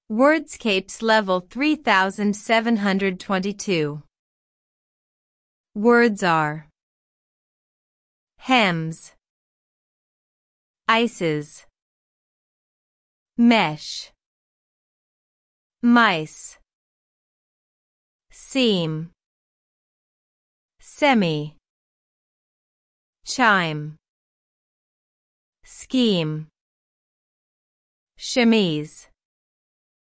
Wordscapes level 3722. Words are hems, ices, mesh, mice, seam, semi, chime, scheme, chemise.